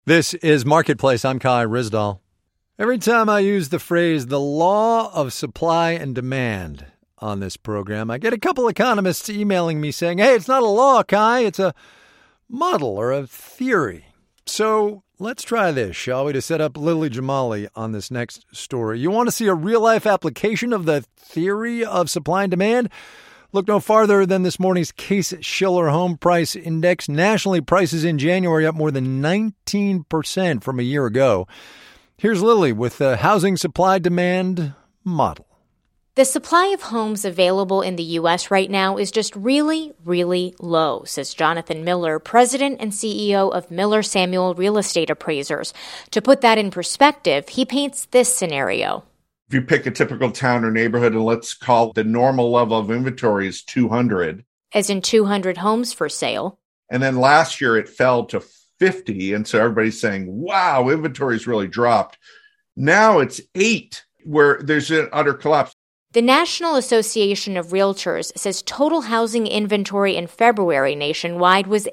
This is Marketplace. I'm Kai Ryssdal. Every time I use the phrase the law of supply and demand on this program, I get a couple economists emailing me saying, hey, it's not a law, Kai. It's a model or a theory. So let's try this, shall we, to set up Lily Jamali on this next story. You want to see a real-life application of the theory of supply and demand? Look no farther than this morning's Case-Shiller Home Price Index. Nationally, prices in January up more than 19% from a year ago. Here's Lily with the housing supply-demand model. The supply of homes available in the U.S. right now is just really, really low, says Jonathan Miller, president and CEO of Miller Samuel Real Estate Appraisers. To put that in perspective, he paints this scenario. If you pick a typical town or neighborhood, and let's call the normal level of inventory is 200. As in 200 homes for sale. And then last year it fell to 50. And so everybody's saying, wow, inventory's really dropped. Now it's 8, where there's an utter collapse. The National Association of Realtors says total housing inventory in February nationwide was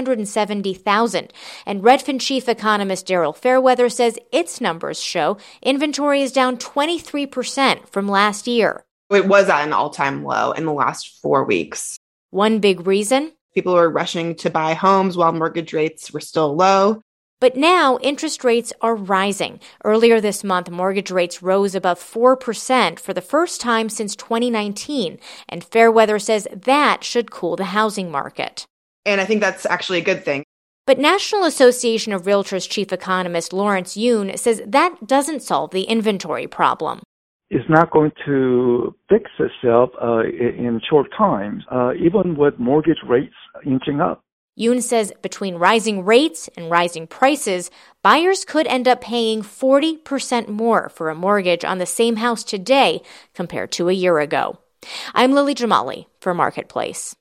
870,000. And Redfin chief economist Daryl Fairweather says its numbers show inventory is down 23% from last year. It was at an all-time low in the last 4 weeks. One big reason? People were rushing to buy homes while mortgage rates were still low. But now interest rates are rising. Earlier this month, mortgage rates rose above 4% for the first time since 2019. And Fairweather says that should cool the housing market. And I think that's actually a good thing. But National Association of Realtors chief economist Lawrence Yun says that doesn't solve the inventory problem. It's not going to fix itself in short time, even with mortgage rates inching up. Yoon says between rising rates and rising prices, buyers could end up paying 40% more for a mortgage on the same house today compared to a year ago. I'm Lily Jamali for Marketplace.